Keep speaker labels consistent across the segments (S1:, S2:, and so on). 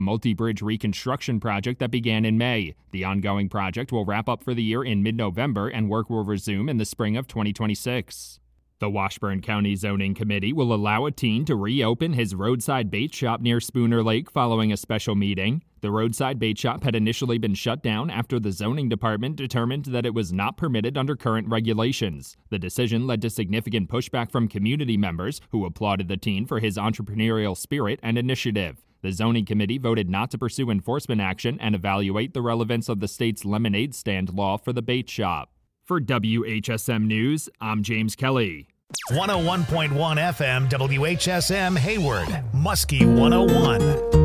S1: multi-bridge reconstruction project that began in May. The ongoing project will wrap up for the year in mid-November and work will resume in the spring of 2026. The Washburn County Zoning Committee will allow a teen to reopen his roadside bait shop near Spooner Lake following a special meeting. The roadside bait shop had initially been shut down after the zoning department determined that it was not permitted under current regulations. The decision led to significant pushback from community members who applauded the teen for his entrepreneurial spirit and initiative. The zoning committee voted not to pursue enforcement action and evaluate the relevance of the state's lemonade stand law for the bait shop. For WHSM News, I'm James Kelly.
S2: 101.1 FM WHSM Hayward, Muskie 101.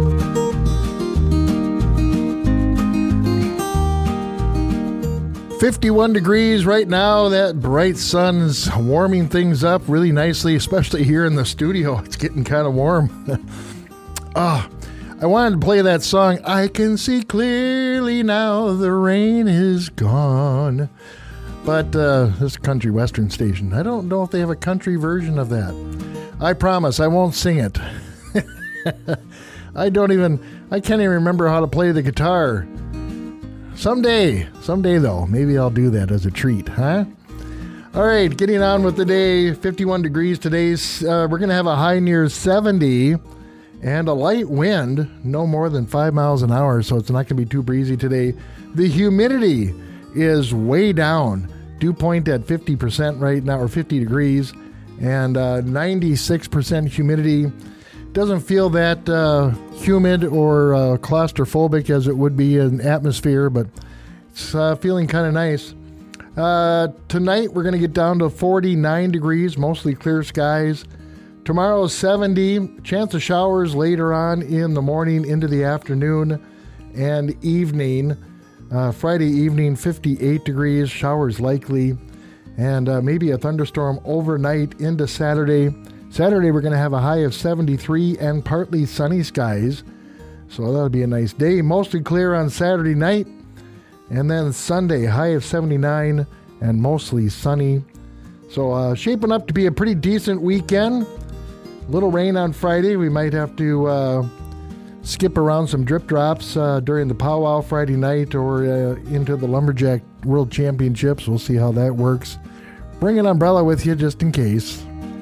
S3: 51 degrees right now. That bright sun's warming things up really nicely, especially here in the studio. It's getting kind of warm. I wanted to play that song, I Can See Clearly Now the Rain Is Gone. But this is a country western station. I don't know if they have a country version of that. I promise I won't sing it. I can't even remember how to play the guitar. Someday though, maybe I'll do that as a treat, huh? All right, getting on with the day. 51 degrees today. We're going to have a high near 70 and a light wind, no more than 5 miles an hour, so it's not going to be too breezy today. The humidity is way down. Dew point at 50% right now, or 50 degrees, and 96% humidity. Doesn't feel that humid or claustrophobic as it would be in atmosphere, but it's feeling kind of nice. Tonight we're going to get down to 49 degrees, mostly clear skies. Tomorrow 70, chance of showers later on in the morning into the afternoon and evening. Friday evening, 58 degrees, showers likely, and maybe a thunderstorm overnight into Saturday. Saturday, we're going to have a high of 73 and partly sunny skies, so that'll be a nice day. Mostly clear on Saturday night, and then Sunday, high of 79 and mostly sunny. So shaping up to be a pretty decent weekend. Little rain on Friday. We might have to skip around some drip drops during the powwow Friday night or into the Lumberjack World Championships. We'll see how that works. Bring an umbrella with you just in case.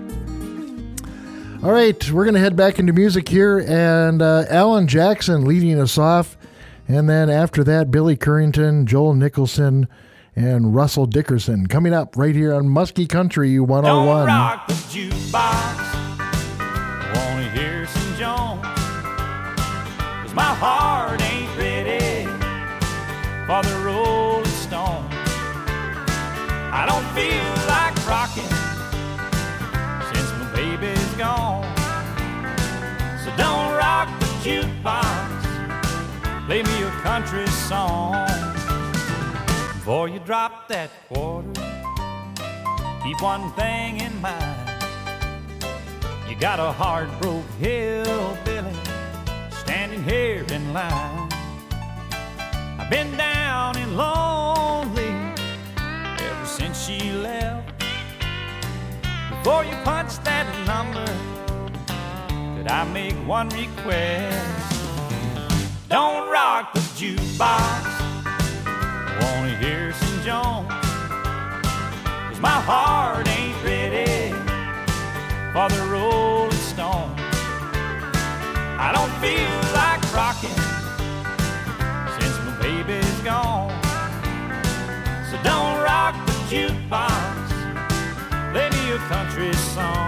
S3: All right, we're going to head back into music here, and Alan Jackson leading us off, and then after that, Billy Currington, Joel Nicholson, and Russell Dickerson coming up right here on Muskie Country 101.
S4: Don't rock the jukebox. Want to hear some Jones. My heart ain't ready for the Rolling Stones. I don't feel like rocking since my baby's gone. So don't rock the jukebox, play me a country song. Before you drop that quarter, keep one thing in mind. You got a hard-broke hillbilly standing here in line. I've been down and lonely ever since she left. Before you punch that number, could I make one request? Don't rock the jukebox, I wanna hear some Jones. 'Cause my heart ain't ready for the Rolling Stones. I don't feel like rocking since my baby's gone. So don't rock the jukebox, play me a country song.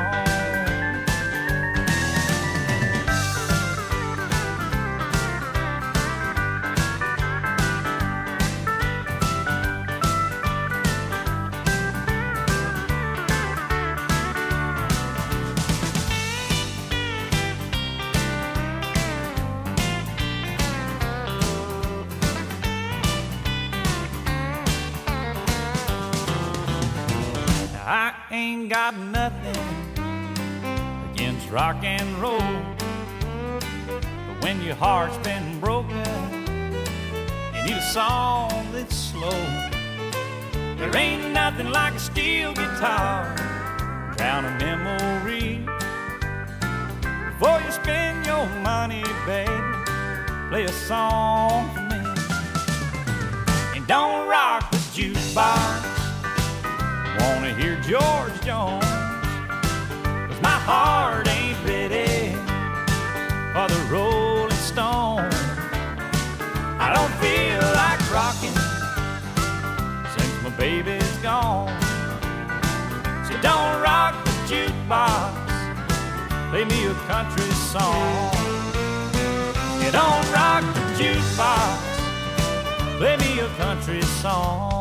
S4: I ain't got nothing against rock and roll, but when your heart's been broken, you need a song that's slow. There ain't nothing like a steel guitar, drown a memory. Before you spend your money, baby, play a song for me. And don't rock the jukebox, wanna hear George Jones, 'cause my heart ain't ready for the Rolling Stones. I don't feel like rocking since my baby's gone. So don't rock the jukebox, play me a country song. You don't rock the jukebox, play me a country song.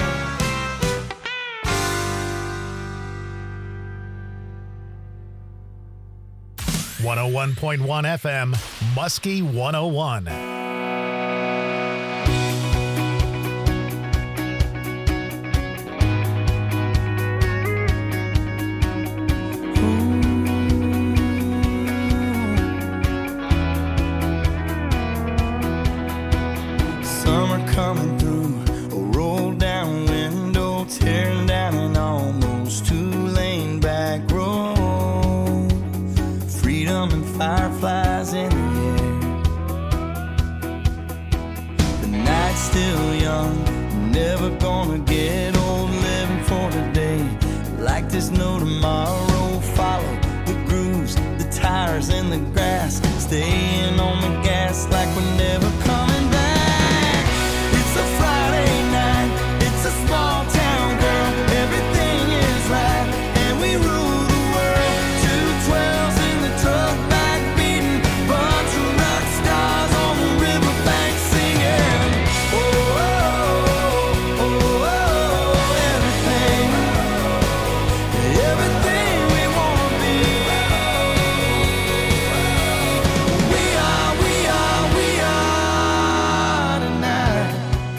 S2: .1 FM, Muskie 101.
S5: Summer coming through, a roll down window, tearing down an almost two-lane back road. Freedom and fireflies in the air. The night's still young, never gonna get old, living for today. Like there's no tomorrow, follow the grooves, the tires in the grass, staying on the gas like we're never coming back. It's a Friday night, it's a small town, girl, everything is right, and we rule the world. 212s in the truck back beating, bunch of rock stars on the riverbank singing. Oh, oh, oh, oh, oh, everything, everything we wanna be. We are tonight.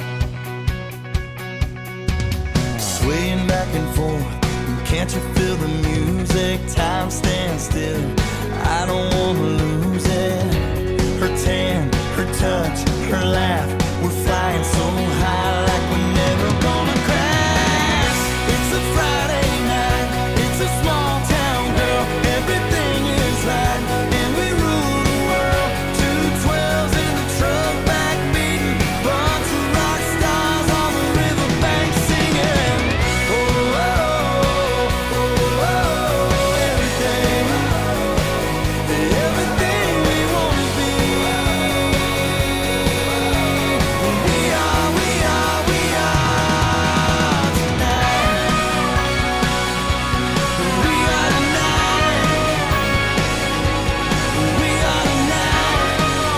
S5: Swaying back and forth, can't you feel the music? Time stands still, I don't wanna lose it. Her tan, her touch, her laugh, we're flying so high like we're never gonna crash. It's a Friday night, it's a small town, girl, everything is right, and we rule the world. 212s in the truck back beating, bunch of rock stars on the riverbank singing. Oh, oh, oh, oh, oh, everything, everything we wanna be. We are tonight. We are tonight. We are tonight.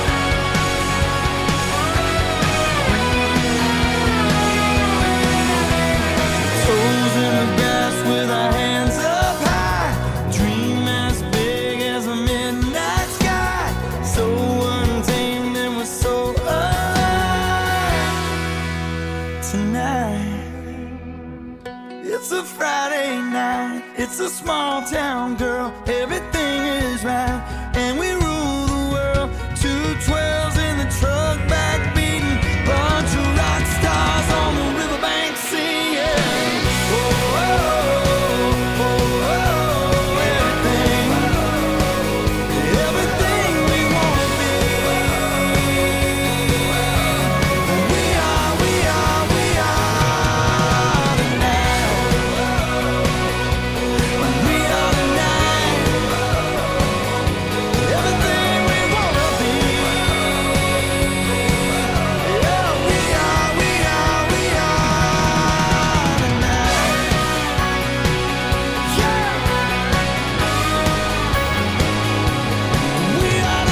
S5: Toes in the grass with our hands up high, dream as big as a midnight sky, so untamed and we're so alive tonight. It's a Friday night, it's a small town, girl, everything is right, and we rule the world. 212s in the truck back beating, bunch of rock stars on the riverbank singing. Oh, oh, oh, oh, oh, everything, everything we wanna be. We are tonight. We are tonight. Everything we wanna be. Yeah, we are tonight. Yeah. We are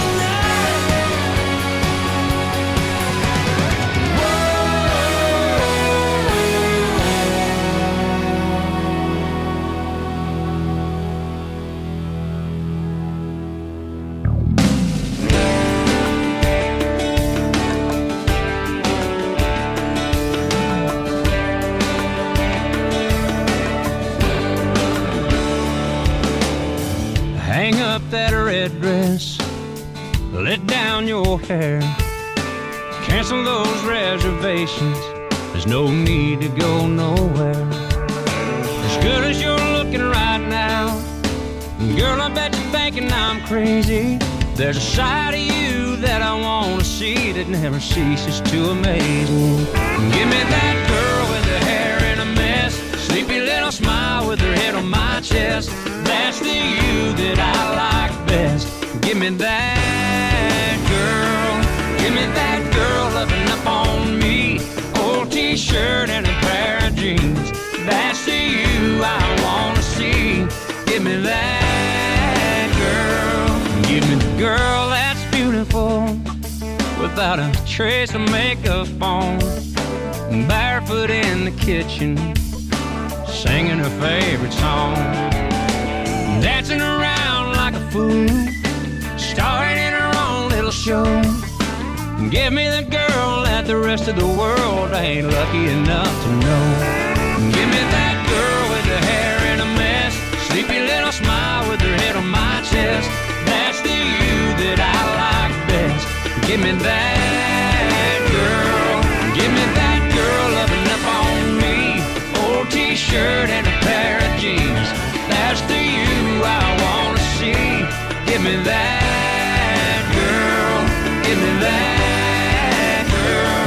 S6: Hang up that red dress, let down your hair, cancel those reservations, there's no need to go nowhere. As good as you're looking right now, girl, I bet you're thinking I'm crazy. There's a side of you that I want to see that never ceases to amaze me. Give me that girl with her hair in a mess, sleepy little smile with her head on my chest. That's the you that I like best. Give me that girl. Give me that girl loving up on me. Old t-shirt and a pair of jeans. That's the you I want to see. Give me that girl. Give me the girl that's beautiful, without a trace of makeup on, barefoot in the kitchen, singing her favorite song, dancing around like a fool, starring in her own little show. Give me the girl that the rest of the world ain't lucky enough to know. Give me that girl with her hair in a mess, sleepy little smile with her head on my chest. That's the you that I like best. Give me that girl. Give me that girl loving up on me. Old t-shirt and a pair of jeans. That's the you I want to see. Give me that girl. Give me that girl.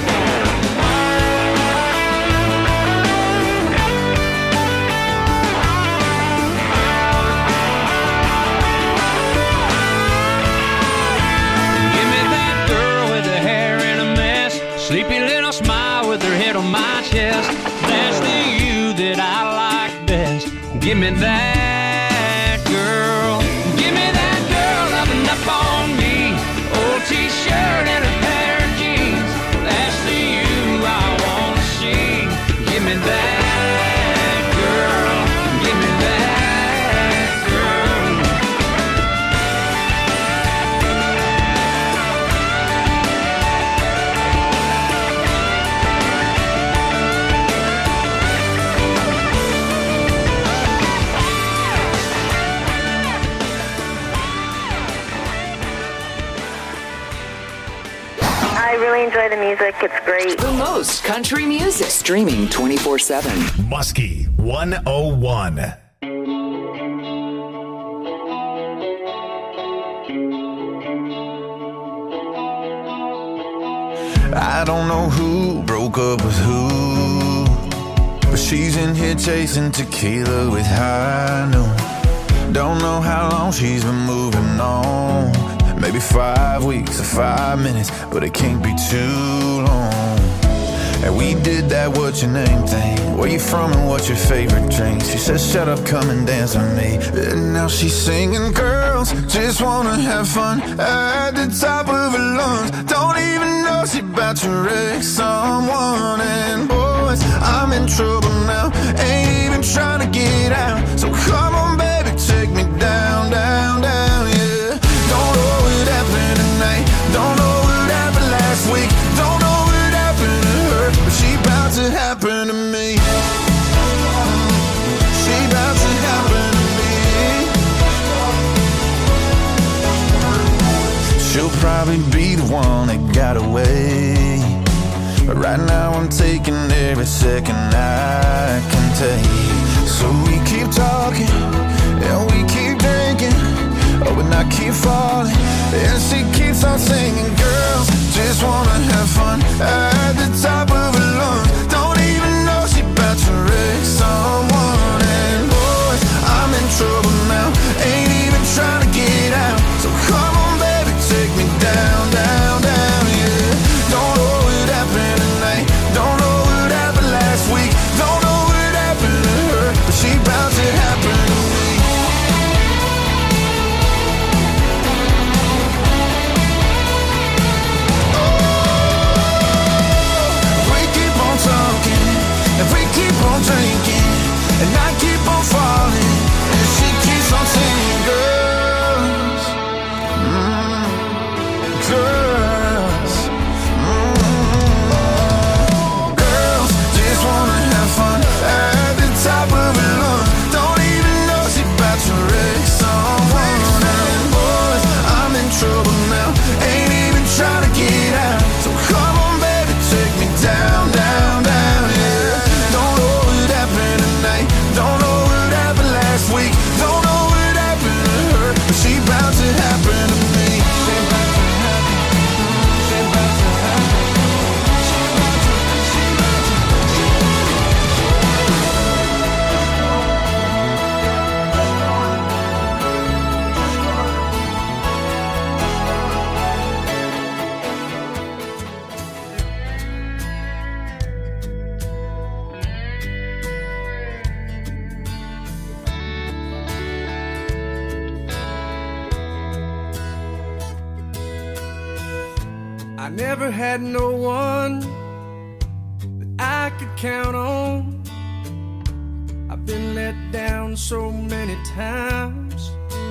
S6: Sleepy little smile with her head on my chest. That's the you that I like best. Give me that girl. Give me that girl loving up on me. Old t-shirt and a pair of jeans. That's the you I want to see. Give me that girl. Give me that girl.
S7: I really enjoy the music. It's great.
S8: The most country music. Streaming 24/7.
S2: Muskie 101.
S5: I don't know who broke up with who, but she's in here chasing tequila with high noon. Don't know how long she's been moving on. Maybe 5 weeks or 5 minutes, but it can't be too long. And we did that what's your name thing. Where you from and what's your favorite drink? She says shut up, come and dance with me. And now she's singing, girls just wanna have fun at the top of her lungs. Don't even know she about to wreck someone. And boys, I'm in trouble now, ain't even trying to get out. So come on baby, take me down, down, down, yeah. Don't know what happened tonight, don't know what happened last week, don't know what happened to her, but she about to happen to me. She about to happen to me. She'll probably be the one that got away, but right now I'm taking every second I can take. So we keep talking and we keep drinking, oh, and I keep falling, and she keeps on singing, girls just wanna have fun at the top of her lungs. Don't even know she about to wreck someone. And boys, I'm in trouble now, ain't even trying to get out. So come on baby, take me down, down, down, yeah. Don't know what happened tonight, don't know what happened last week, don't know what happened to her, but she about to happen to me. If we keep on drinking and I keep on falling, and she keeps on singing, girls, girls, girls just wanna have fun at the top of her lungs. Don't even know she about to wreck someone. And boys, I'm in trouble now, ain't even trying to get out. So come on baby, take me down, down, down, yeah. Don't
S9: I never had no one that I could count on. I've been let down so many times.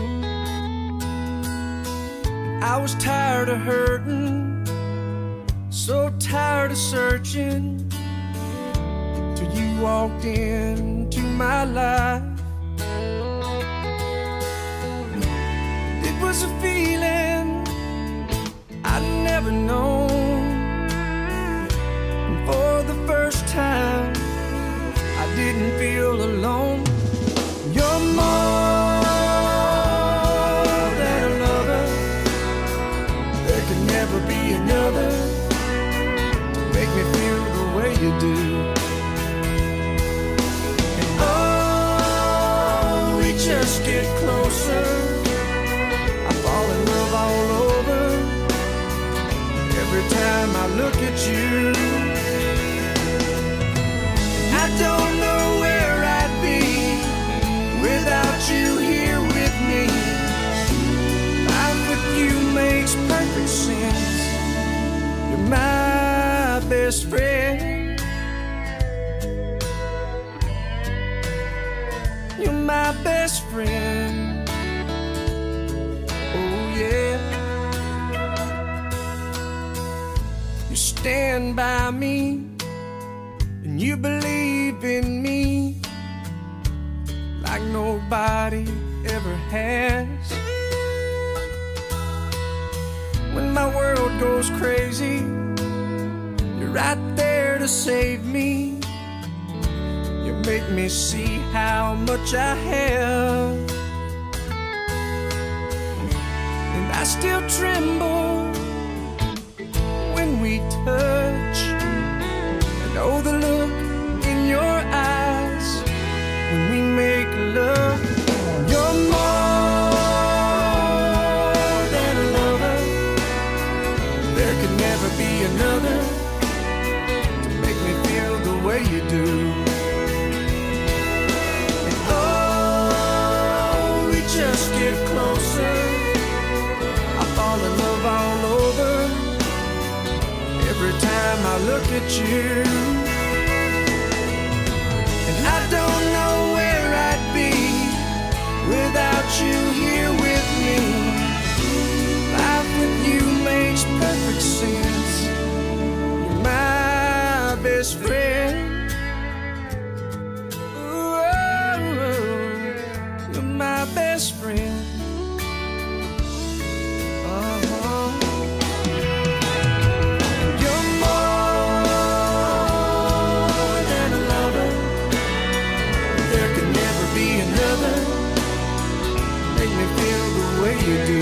S9: I was tired of hurting, so tired of searching, till you walked into my life. It was a feeling I'd never known, and for the first time I didn't feel alone. You're more than a lover. There can never be another to make me feel the way you do. And oh, we just get closer. I fall in love all over every time I look at you. I don't know where I'd be without you here with me. Life with you makes perfect sense. You're my best friend. You're my best friend. Oh yeah. You stand by me and you believe in me like nobody ever has. When my world goes crazy, you're right there to save me. You make me see how much I have, and I still tremble when we touch. I know the look in your eyes when we make love. You're more than a lover. There could never be another to make me feel the way you do. And oh, we just get closer. I fall in love all over every time I look at you. And I don't know where I'd be without you here with me. Life with you makes perfect sense. You're my best friend. Ooh, you're my best friend. You do.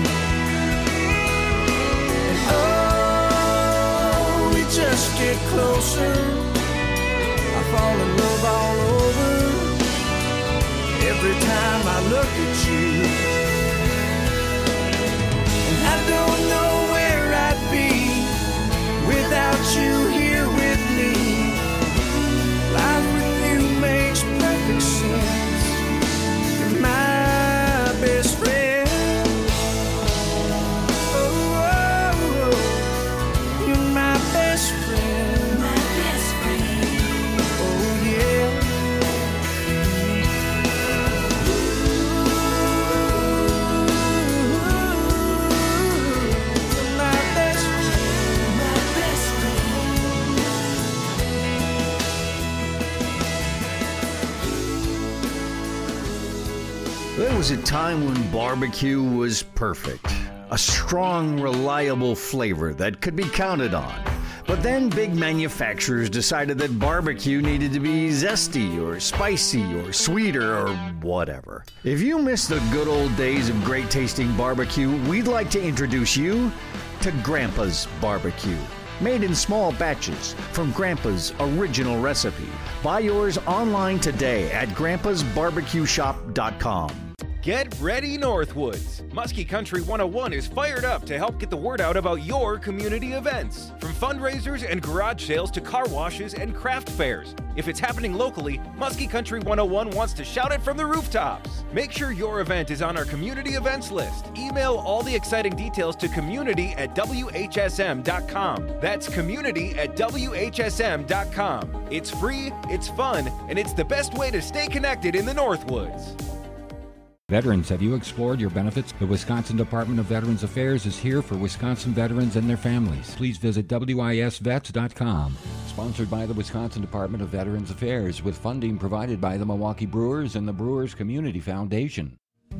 S9: And oh, we just get closer. I fall in love all over every time I look at you. And I don't know where I'd be without you here with me. Life with you makes perfect sense. You're my best friend.
S10: There was a time when barbecue was perfect. A strong, reliable flavor that could be counted on. But then big manufacturers decided that barbecue needed to be zesty or spicy or sweeter or whatever. If you miss the good old days of great tasting barbecue, we'd like to introduce you to Grandpa's Barbecue. Made in small batches from Grandpa's original recipe. Buy yours online today at grandpasbarbecueshop.com.
S11: Get ready, Northwoods! Muskie Country 101 is fired up to help get the word out about your community events. From fundraisers and garage sales to car washes and craft fairs. If it's happening locally, Muskie Country 101 wants to shout it from the rooftops. Make sure your event is on our community events list. Email all the exciting details to community@whsm.com. That's community@whsm.com. It's free, it's fun, and it's the best way to stay connected in the Northwoods.
S12: Veterans, have you explored your benefits? The Wisconsin Department of Veterans Affairs is here for Wisconsin veterans and their families. Please visit wisvets.com. Sponsored by the Wisconsin Department of Veterans Affairs, with funding provided by the Milwaukee Brewers and the Brewers Community Foundation.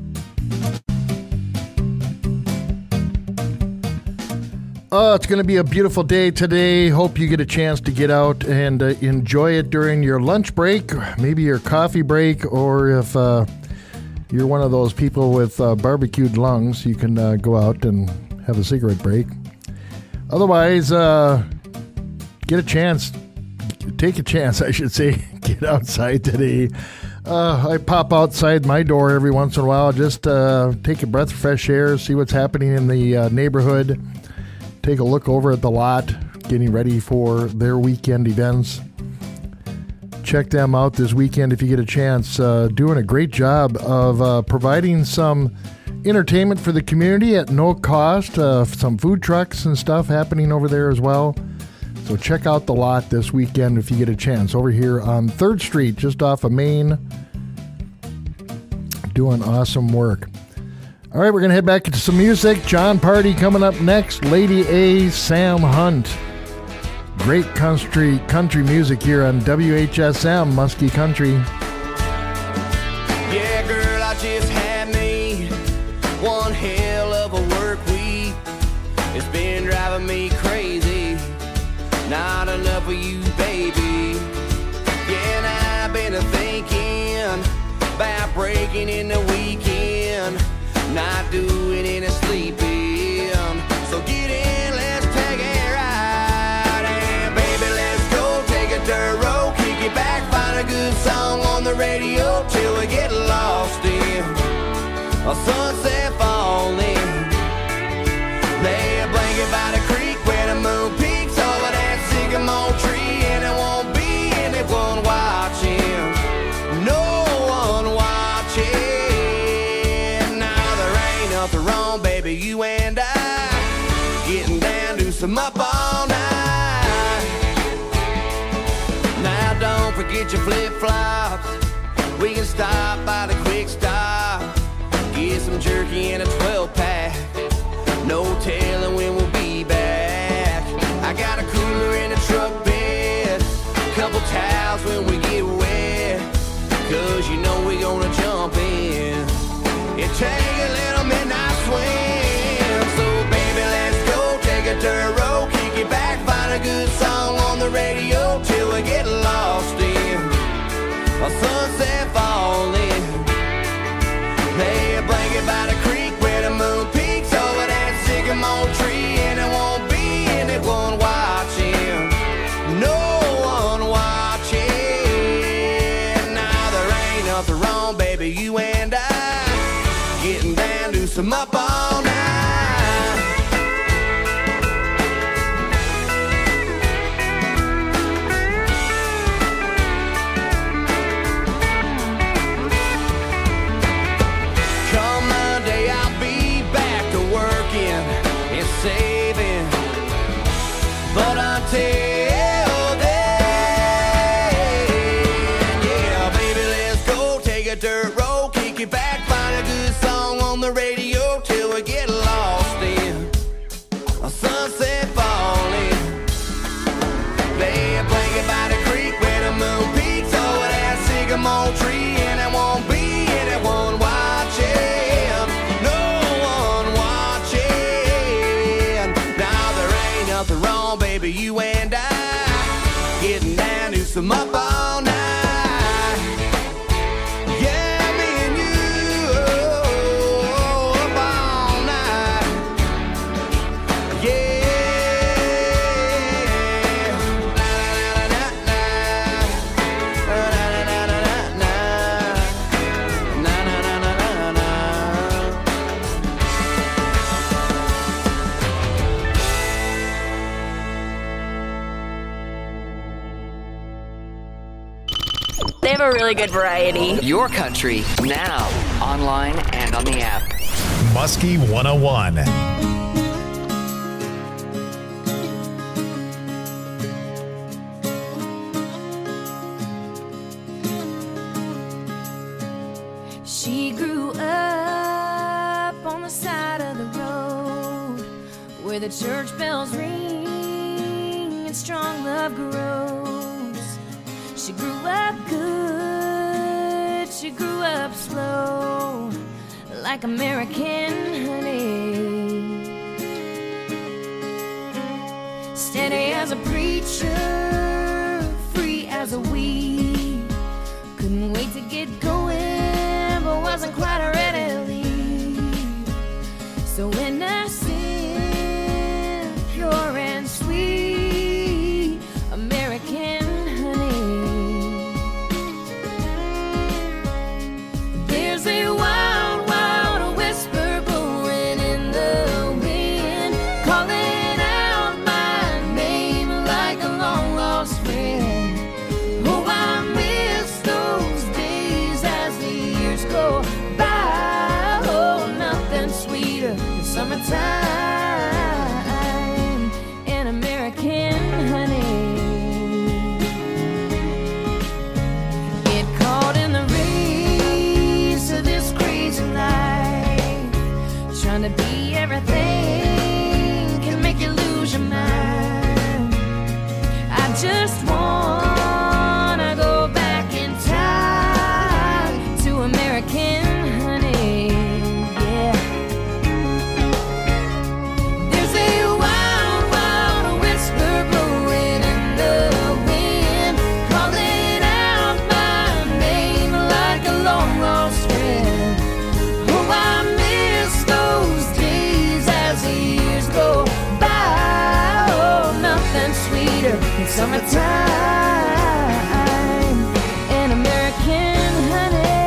S3: It's going to be a beautiful day today. Hope you get a chance to get out and enjoy it during your lunch break, maybe your coffee break, or if you're one of those people with barbecued lungs, you can go out and have a cigarette break. Otherwise, take a chance, I should say. Get outside today. I pop outside my door every once in a while, just take a breath of fresh air, see what's happening in the neighborhood, take a look over at the lot, getting ready for their weekend events. Check them out this weekend if you get a chance. Doing a great job of providing some entertainment for the community at no cost. Some food trucks and stuff happening over there as well. So check out the lot this weekend if you get a chance. Over here on 3rd Street, just off of Main. Doing awesome work. All right, we're going to head back into some music. John Party coming up next. Lady A, Sam Hunt. Great country music here on WHSM, Muskie Country.
S9: Yeah, girl, I just had me one hell of a work week. It's been driving me crazy. Not enough of you, baby. Yeah, and I've been thinking about breaking in the weekend, not doing any sleeping. So get in, let's take it right. And baby, let's go take a dirt road, kick it back, find a good song on the radio till we get lost in a sunset falling. Lay a blanket by the creek where the moon peaks over that sycamore tree, and it won't be anyone watching. No one watching. Now there ain't nothing wrong, baby, you and I getting down to some up all night. Now don't forget your flip-flops. We can stop by the quick stop, get some jerky and a 12-pack. No telling when we'll be back. I got a cooler in the truck bed, couple towels when we get wet, 'cause you know we gonna jump in and take a little midnight swim. So baby, let's go take a dirt road, kick it back, find a good song on the radio till we get lost in a sunset falling. Lay a blanket by the creek where the moon peaks over that sycamore tree, and it won't be anyone watching. No one watching. Now there ain't nothing wrong, baby, you and I getting down to some up all night. Come Monday, I'll be back to working and saving, but until then, yeah, baby, let's go take a dirt road, kick it back, find a good song on the radio till we get lost in a sunset falling. Lay a blanket by the creek where the moon peaks over that sycamore tree, and it won't be anyone watching. No one watching. Now there ain't nothing wrong, baby, you and I getting down to some up all night. Yeah, me and you up all night. Yeah. Na na na na na na. Na na na na na na.
S13: have a really good variety.
S8: Your country, now, online and on the app.
S2: Muskie 101.
S14: She grew up on the side of the road where the church bells ring and strong love grows. She grew up good, she grew up slow, like American honey. Steady as a preacher, free as a weed. Couldn't wait to get going, but wasn't quite ready to leave. So innocent, pure and sweet, American honey. There's a wild, wild whisper blowing in the wind, calling out my name like a long lost friend. Oh, I miss those days as the years go by. Oh, nothing sweeter than summertime and American honey. Get caught in the race of this crazy life, trying to be everything can make you lose your mind. I just wanna go back in time to American honey, yeah. There's a wild, wild whisper blowing in the wind, calling out my name like a long lost friend. Oh, I miss those days as the years go by. Oh, nothing sweeter than summertime and American honey.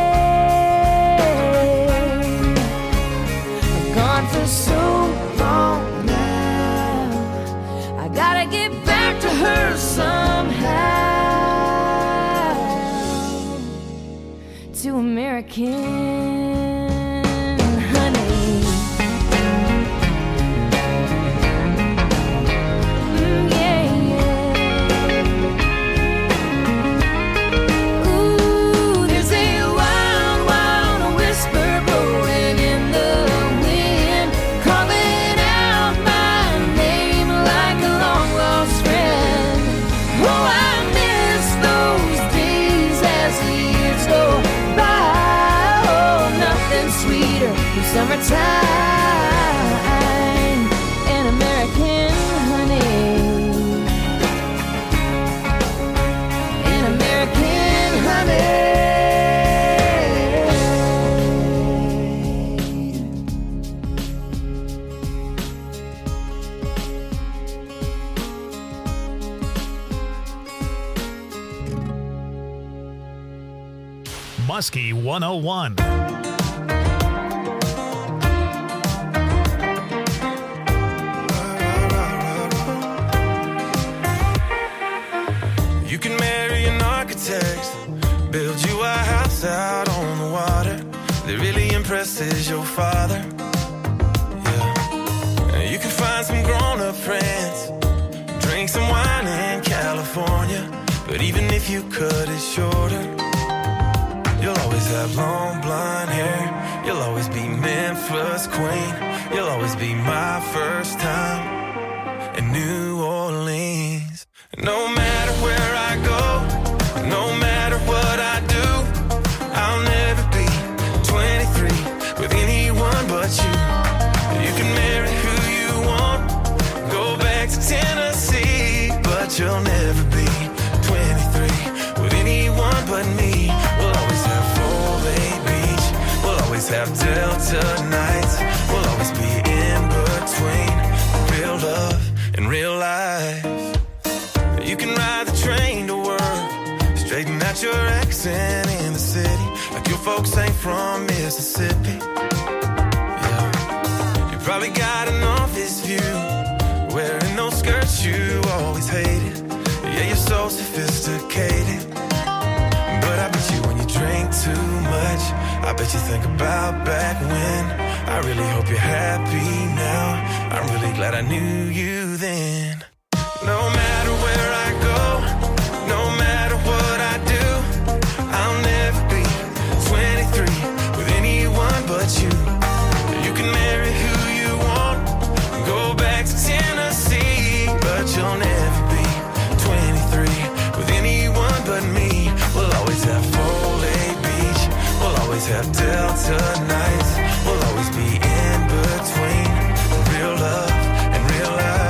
S14: I've gone for so long now, I gotta get back to her somehow, to American honey. Yeah, yeah. Ooh, there's a wild, wild whisper blowing in the wind, calling out my name like a long lost friend. Oh, I miss those days as the years go by. Oh, nothing sweeter than summertime and American honey. And American honey.
S2: Muskie 101.
S9: You can marry an architect, build you a house out on the water that really impresses your father. Yeah. You can find some grown-up friends, drink some wine in California, but even if you cut it shorter, you'll always have long blonde hair. You'll always be Memphis queen. You'll always be my first time in New Orleans. No matter where I go, no matter what I do, I'll never be 23 with anyone but you. You can marry who you want, go back to Tennessee, but you'll never be 23 with anyone but me. We'll always have Full Bay Beach, we'll always have Delta nights, we'll always be in between real love and real life. You can ride the train to work, straighten out your accent in the city, like your folks ain't from Mississippi. Yeah. You probably got an office view, wearing those skirts you always hated. Yeah, you're so sophisticated, but I bet what you think about back when. I really hope you're happy now. I'm really glad I knew you then. No matter where I go, no matter what I do, I'll never be 23 with anyone but you. You can marry who you want, go back to Tennessee, but you'll never be 23 with anyone but me. We'll always have Foley Beach, we'll always have Delta nights, we'll always be in between real love and real life.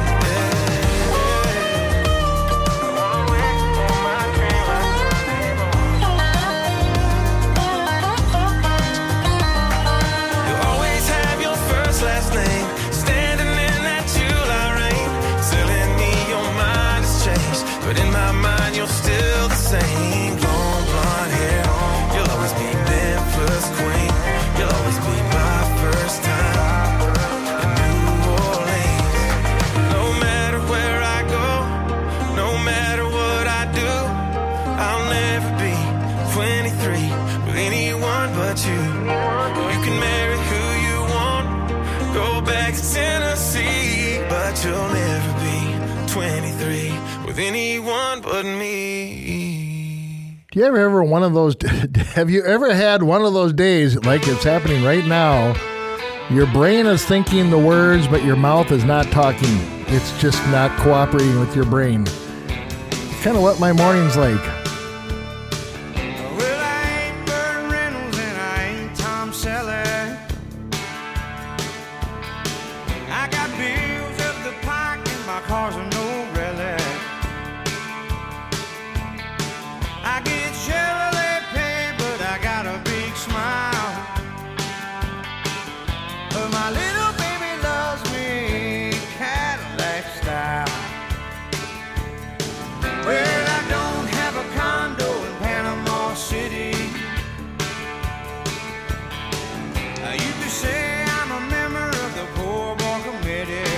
S9: But in my mind, you're still the same. Long blonde hair, you'll always be Memphis queen. You'll always be my first time in New Orleans. No matter where I go, no matter what I do, I'll never be 23 with anyone but you. You can marry who you want, go back to Tennessee, but you'll never be 23 with anyone but me.
S3: Do you ever one of those? Have you ever had one of those days like it's happening right now? Your brain is thinking the words, but your mouth is not talking. It's just not cooperating with your brain. It's kind of what my morning's like.
S9: Well, I ain't Burt Reynolds and I ain't Tom Selleck. I got bills up the pike and my car's a no relic. I get Chevrolet pay, but I got a big smile. But my little baby loves me Cadillac style. Well, I don't have a condo in Panama City. You could say I'm a member of the Poor Boy Committee.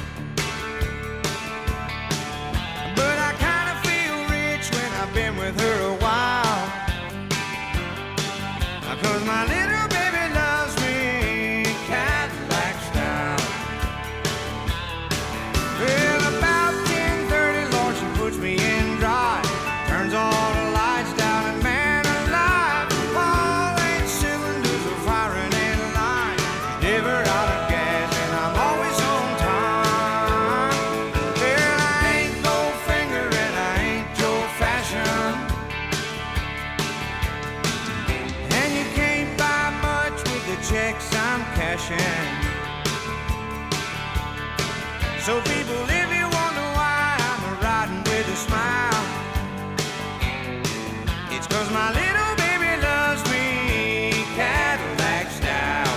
S9: But I kind of feel rich when I've been with her a while. 'Cause my little baby loves me Cadillac style. Well, about 10:30, Lord, she puts me in drive. Turns all the lights down and man alive, all 8 cylinders are firing in line. Never out of gas and I'm always on time. Well, I ain't Goldfinger and I ain't Joe Fashion, and you can't buy much with the checks I'm cashing. So people, if you wonder why I'm riding with a smile, it's 'cause my little baby loves me Cadillac style.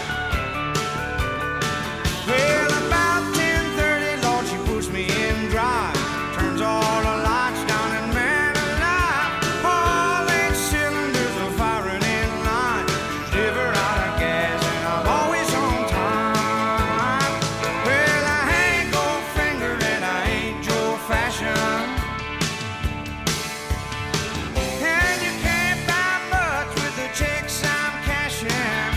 S9: Well, about 10:30, Lord, she puts me in drive. Turns all the lights down and man alive, all 8 cylinders are firing in line. Never out of gas and I'm always on time. Well, I ain't Goldfinger and I ain't Joe Fashion, and you can't buy much with the checks I'm cashing.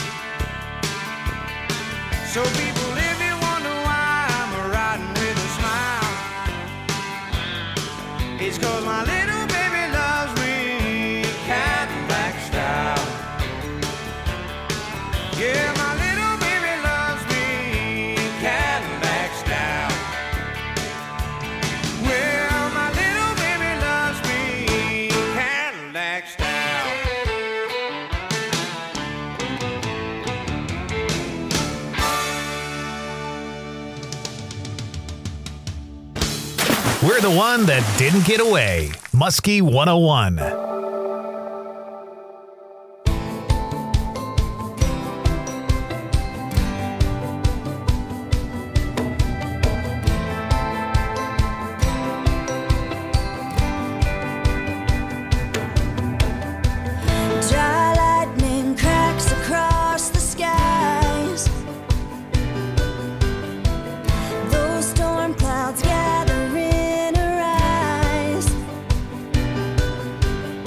S9: So people, if you wonder why I'm riding with a smile, it's 'cause my little baby loves me Cadillac style. Yeah, my little baby loves me Cadillac style. Well, my little baby loves me Cadillac style.
S2: We're the one that didn't get away. Muskie 101.
S14: Dry lightning cracks across the skies. Those storm clouds gather in her eyes.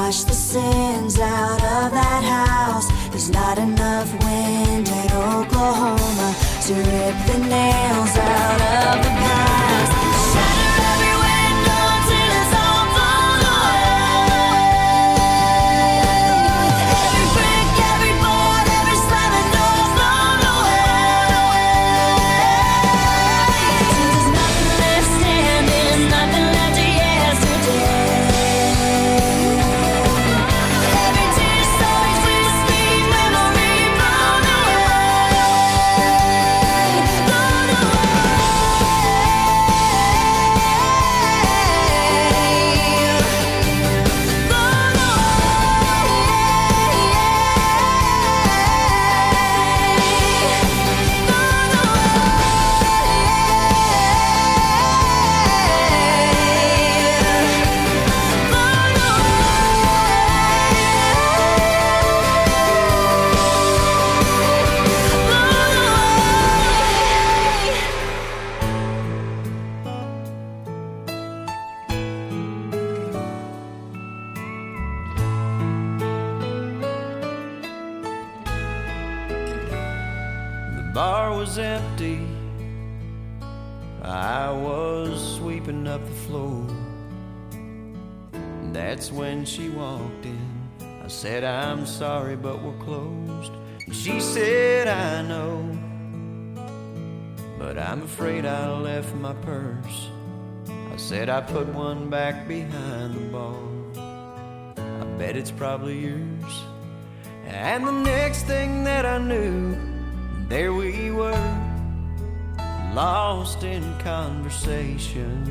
S13: wash the sins out of that house. There's not enough wind at Oklahoma to rip the nails out of the past. Shatter every window till it's all blown away. Every brick, every board, every slamming door blown away. Till there's nothing left standing, nothing left to yesterday. Every tear so sweet, sweet memory blown away. Blown
S5: The bar was empty. I was sweeping up the floor. That's when she walked in. I said, I'm sorry, but we're closed. And she said, I know, but I'm afraid I left my purse. I said, I put one back behind the bar. I bet it's probably yours. And the next thing that I knew, there we were, lost in conversation.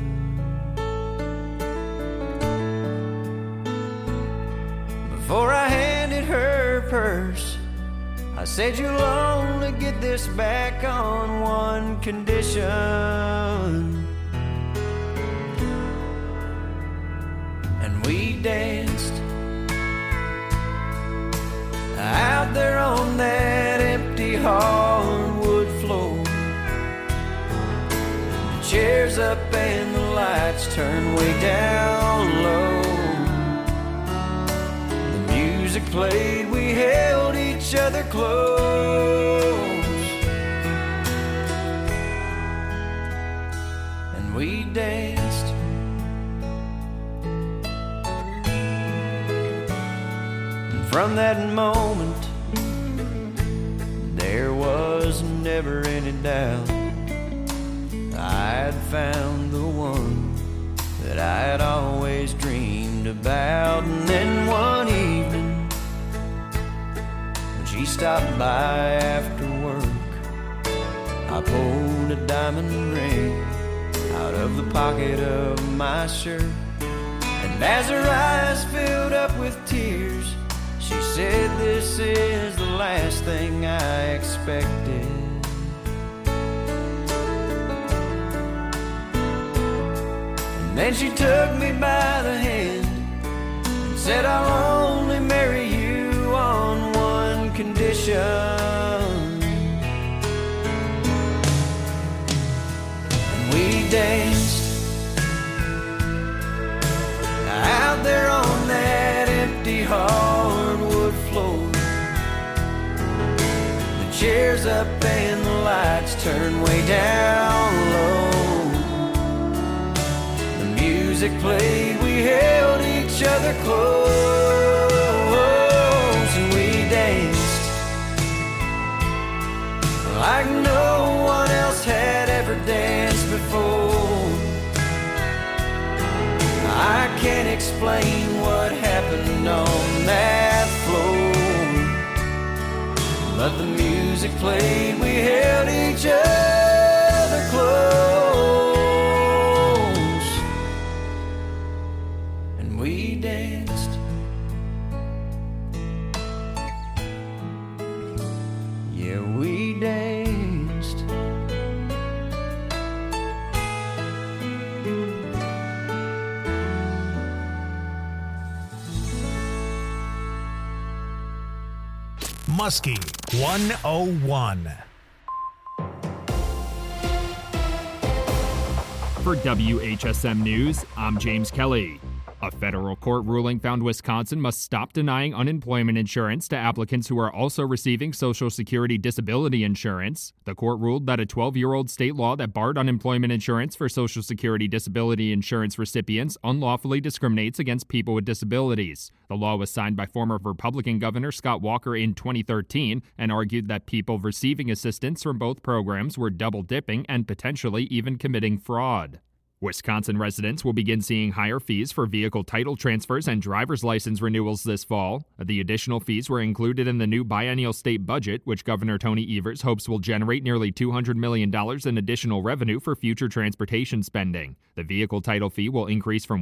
S5: Before I handed her purse, I said, you'll only get this back on one condition. And we danced out there on that empty hardwood floor. The chairs up and the lights turned way down low. The music played, we held each other close. And we danced. And from that moment, there was never any doubt I'd found the one that I had always dreamed about. And then one evening, when she stopped by after work, I pulled a diamond ring out of the pocket of my shirt. And as her eyes filled up with tears, she said, this is the last thing I expected. And then she took me by the hand and said, I'll only marry you on one condition. And we danced out there on that empty hardwood floor. The chairs up and the lights turned way down low. The music played, we held each other close. And we danced like no one else had ever danced before. I can't explain what happened on that floor, but the music played, we held each other close, and we danced. Yeah, we danced.
S2: Muskie 101.
S1: For WHSM News, I'm James Kelly. A federal court ruling found Wisconsin must stop denying unemployment insurance to applicants who are also receiving Social Security disability insurance. The court ruled that a 12-year-old state law that barred unemployment insurance for Social Security disability insurance recipients unlawfully discriminates against people with disabilities. The law was signed by former Republican Governor Scott Walker in 2013 and argued that people receiving assistance from both programs were double-dipping and potentially even committing fraud. Wisconsin residents will begin seeing higher fees for vehicle title transfers and driver's license renewals this fall. The additional fees were included in the new biennial state budget, which Governor Tony Evers hopes will generate nearly $200 million in additional revenue for future transportation spending. The vehicle title fee will increase from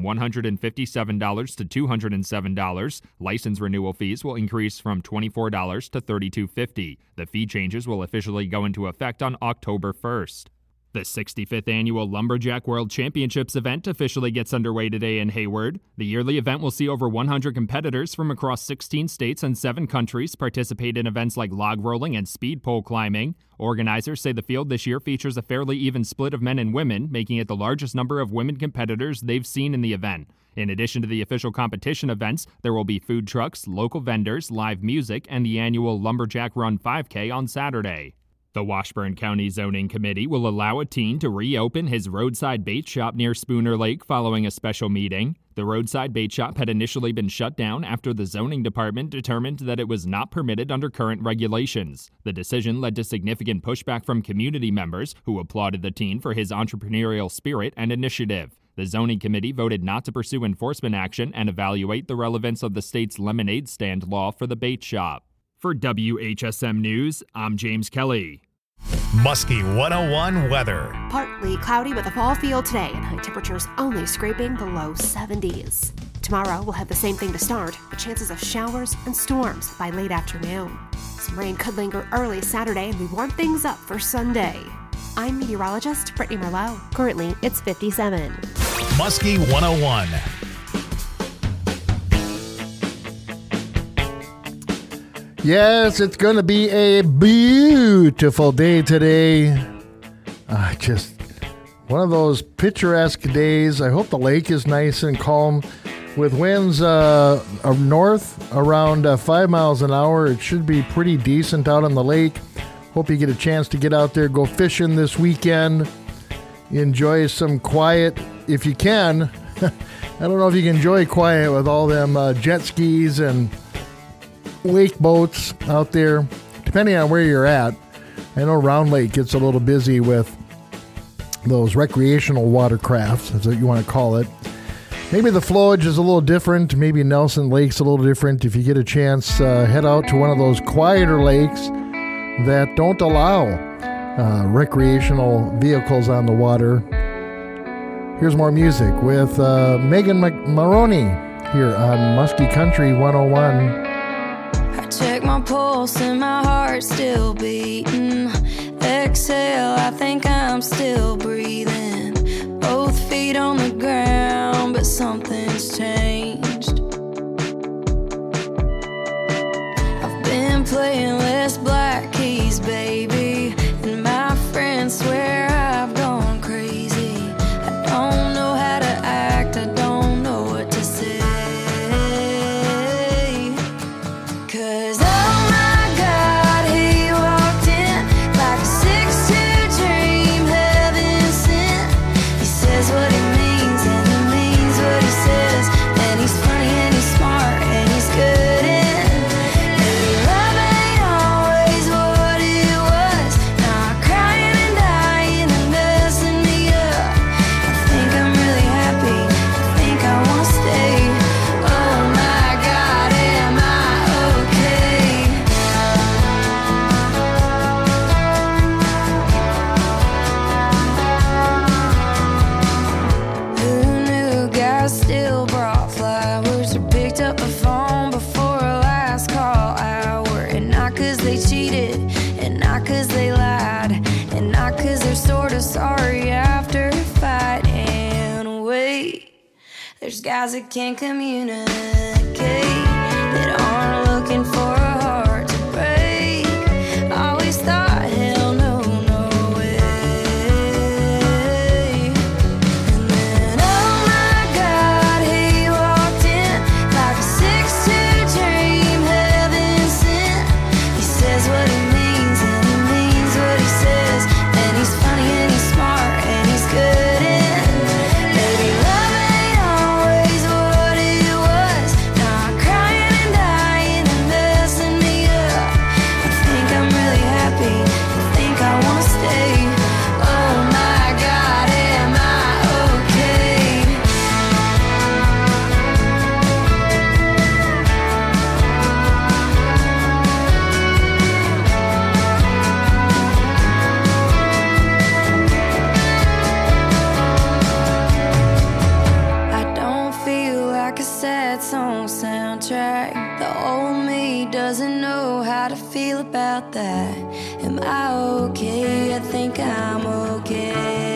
S1: $157 to $207. License renewal fees will increase from $24 to $32.50. The fee changes will officially go into effect on October 1st. The 65th Annual Lumberjack World Championships event officially gets underway today in Hayward. The yearly event will see over 100 competitors from across 16 states and 7 countries participate in events like log rolling and speed pole climbing. Organizers say the field this year features a fairly even split of men and women, making it the largest number of women competitors they've seen in the event. In addition to the official competition events, there will be food trucks, local vendors, live music, and the annual Lumberjack Run 5K on Saturday. The Washburn County Zoning Committee will allow a teen to reopen his roadside bait shop near Spooner Lake following a special meeting. The roadside bait shop had initially been shut down after the zoning department determined that it was not permitted under current regulations. The decision led to significant pushback from community members who applauded the teen for his entrepreneurial spirit and initiative. The zoning committee voted not to pursue enforcement action and evaluate the relevance of the state's lemonade stand law for the bait shop. For WHSM News, I'm James Kelly.
S2: Muskie 101 weather.
S15: Partly cloudy with a fall feel today and high temperatures only scraping the low 70s. Tomorrow we'll have the same thing to start, but chances of showers and storms by late afternoon. Some rain could linger early Saturday and we warm things up for Sunday. I'm meteorologist Brittany Merlot. Currently, it's 57.
S2: Muskie 101.
S3: Yes, it's going to be a beautiful day today. Just one of those picturesque days. I hope the lake is nice and calm. With winds north around 5 miles an hour, it should be pretty decent out on the lake. Hope you get a chance to get out there, go fishing this weekend. Enjoy some quiet if you can. I don't know if you can enjoy quiet with all them jet skis and wake boats out there, depending on where you're at. I know Round Lake gets a little busy with those recreational watercrafts, that's what you want to call it. Maybe the flowage is a little different. Maybe Nelson Lake's a little different. If you get a chance, head out to one of those quieter lakes that don't allow recreational vehicles on the water. Here's more music with Megan Maroney here on Muskie Country 101.
S14: Check my pulse and my heart's still beating. Exhale, I think I'm still breathing. Both feet on the ground, but something's changed. I've been playing less black keys, baby, and my friends swear I've gone crazy. I don't know how to act, I don't know what to say. Cause oh my God, he walked in like a 6'2" dream, heaven sent. He says what he means and he means what he says. And he's funny and he's smart and he's good and maybe love ain't always what it was. Now I'm crying and dying and messing me up. I think I'm really happy, I think I wanna stay. Oh my God, am I okay? Who knew guys still brought flowers or picked up the phone before a last call hour? And not cause they cheated, and not cause they lied, and not cause they're sorta sorry after a fight. And wait, there's guys that can't communicate, that aren't looking for a heart to break. Always thought, hell no, no way. And then oh my God, he walked
S13: track. The old me doesn't know how to feel about that. Am I okay? I think I'm okay.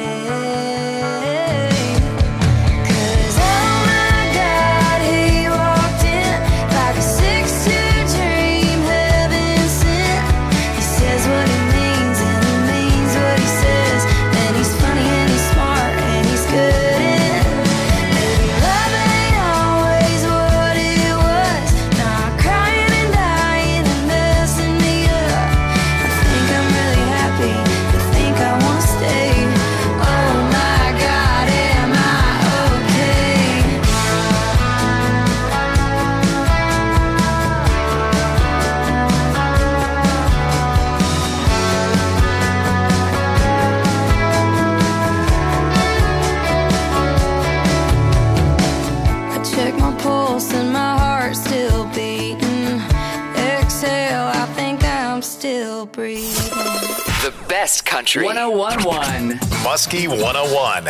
S8: The best country. 101.1.
S2: Muskie 101.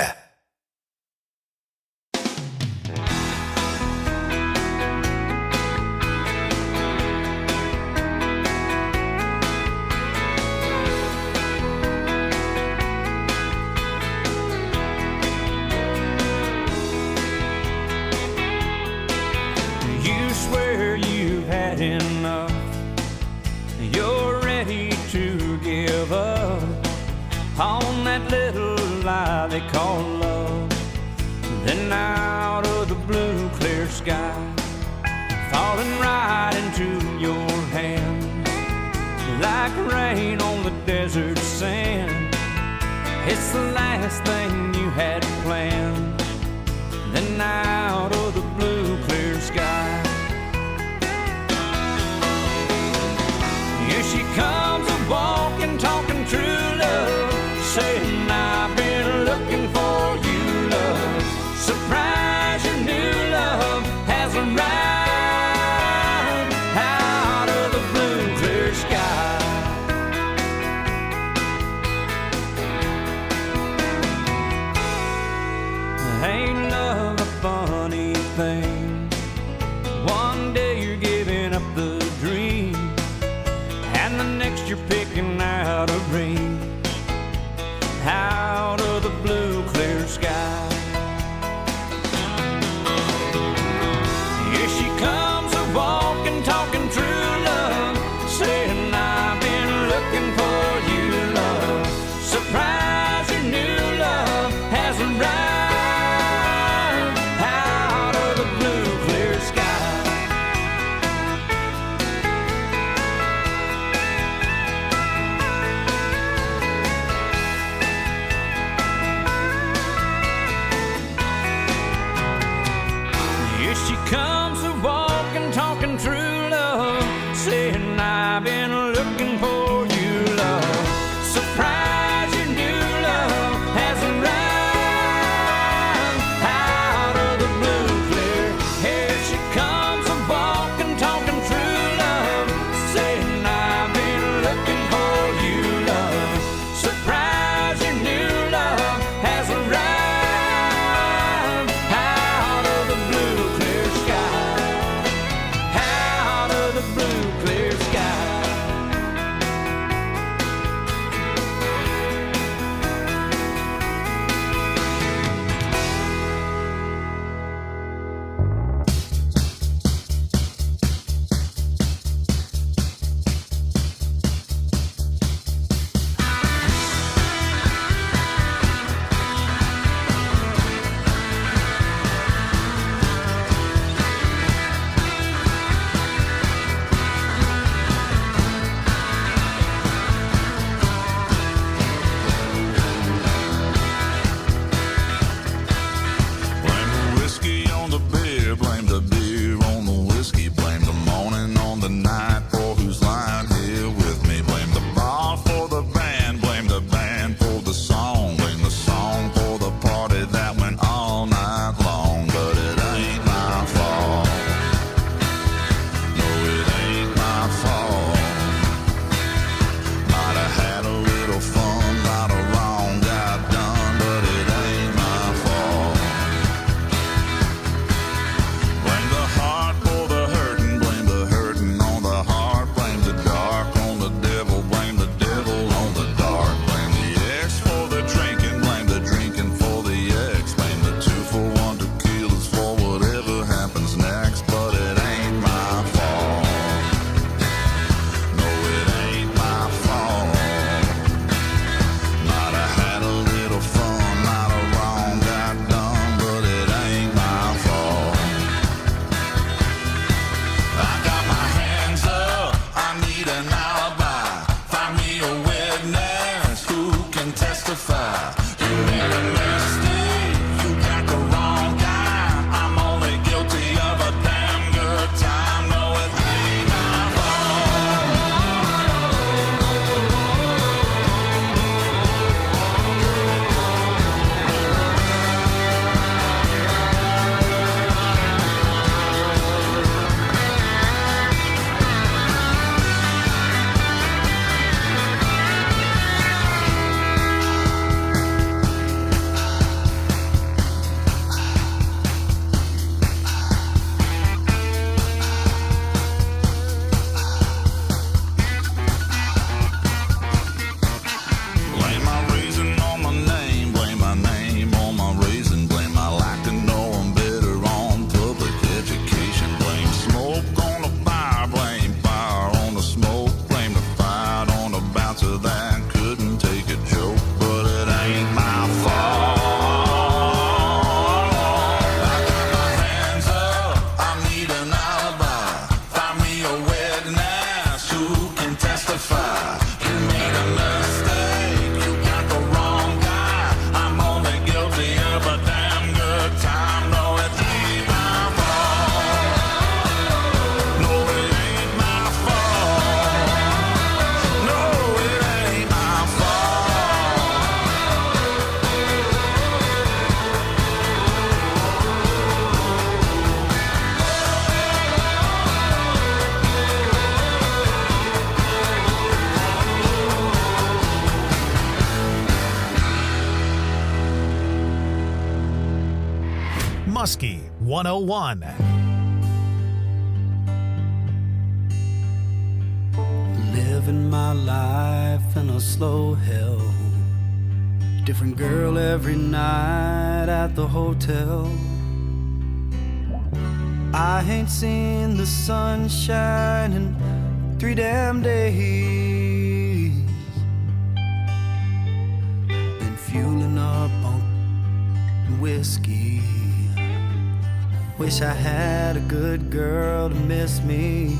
S4: You swear you've had enough. You're ready to give up on that little lie they call love. Then out of the blue clear sky, falling right into your hand, like rain on the desert sand. It's the last thing you had planned. Then out of the blue clear sky, here she comes a-walking, talking true love, saying I've been looking for you, love. Surprise, your new love has arrived out of the blue clear sky. Ain't love a funny thing? One day you're giving up the dream, and the next you're picking out a ring out of the blue clear sky. Here she comes a-walking, talking true love, saying I've been looking for you, love. Surprise, your new love has arrived out of the blue clear sky. Here she comes a-walking, talking true love, saying I've been looking for you, love. Surprise, your new love has arrived out of the blue clear. Here she comes a-walking, talking true love, saying I've been looking for you, love. Surprise, your new love has arrived out of the blue clear sky, out of the blue clear sky.
S2: Muskie 101.
S9: Living my life in a slow hell. Different girl every night at the hotel. I ain't seen the sunshine in 3 damn days. Been fueling up on whiskey. Wish I had a good girl to miss me.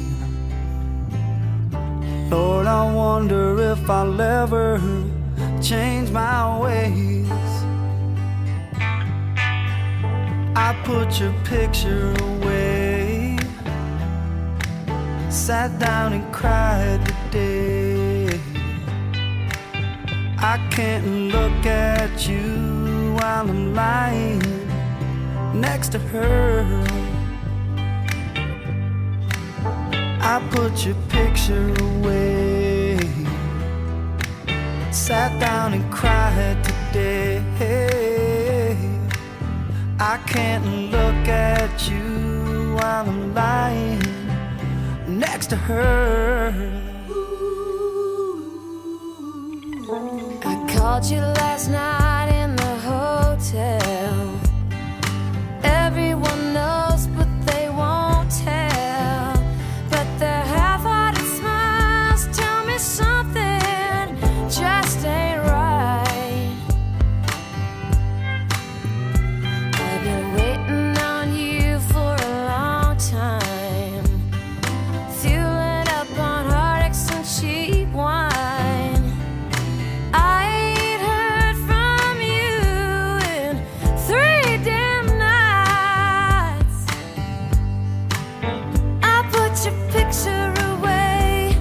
S9: Lord, I wonder if I'll ever change my ways. I put your picture away, sat down and cried today. I can't look at you while I'm lying next to her. I put your picture away, sat down and cried today. I can't look at you while I'm lying next to her.
S14: I called you last night in the hotel. Everyone knows, but they won't tell. But their half-hearted smiles tell me something just ain't right. I've been waiting on you for a long time, fueling up on heartaches and cheap wine. I ain't heard from you in 3 damn nights. I put your picture away.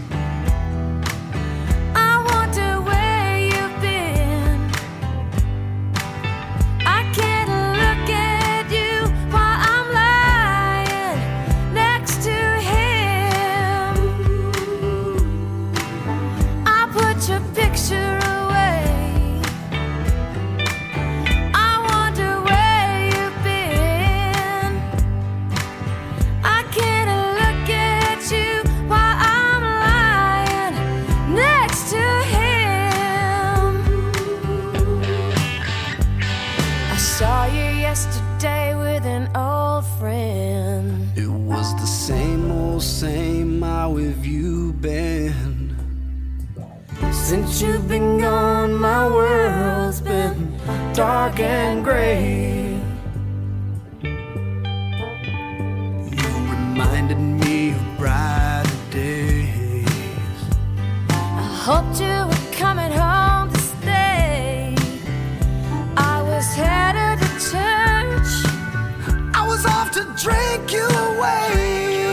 S14: I wonder where you've been. I can't look at you while I'm lying next to him. I put your picture away. I wonder where you've been. I can't look at you while I'm lying next to him. I saw you yesterday with an old friend.
S9: It was the same old same. How have you been? Since you've been gone, my world's been dark and gray. You reminded me of brighter days.
S14: I hoped you were coming home to stay. I was headed to church.
S9: I was off to drink you away.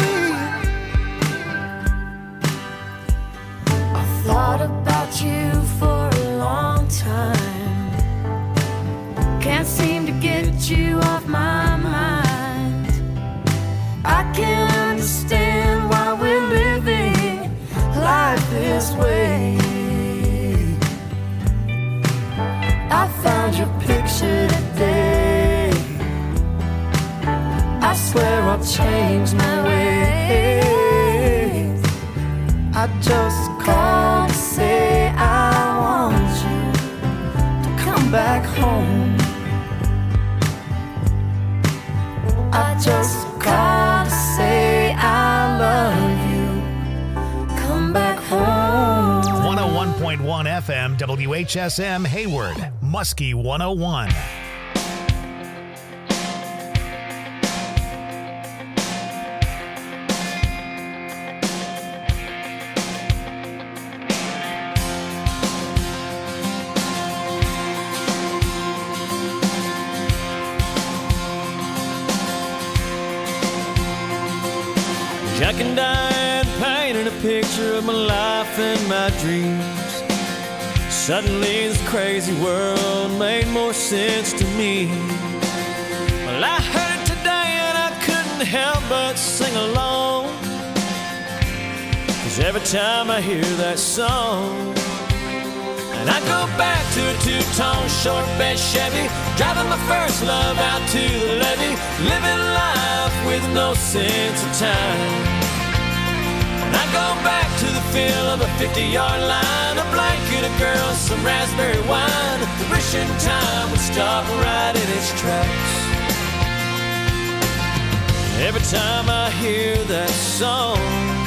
S14: I thought about you for a long time. Can't seem to get you off my mind. I can't understand why we're living life this way. I found your picture today. I swear I'll change my ways. I just called to say I want you to come back home. I just called to say I love you. Come back home.
S2: 101.1 FM WHSM Hayward, Muskie 101.
S16: Jack and Diane painted a picture of my life and my dreams. Suddenly this crazy world made more sense to me. Well, I heard it today and I couldn't help but sing along. 'Cause every time I hear that song, And I go back to a two-tone short bed Chevy, driving my first love out to the levee, living life with no sense of time. And I go back to the feel of a 50-yard line, a blanket, a girl, some raspberry wine, wishing time would stop right in its tracks. Every time I hear that song,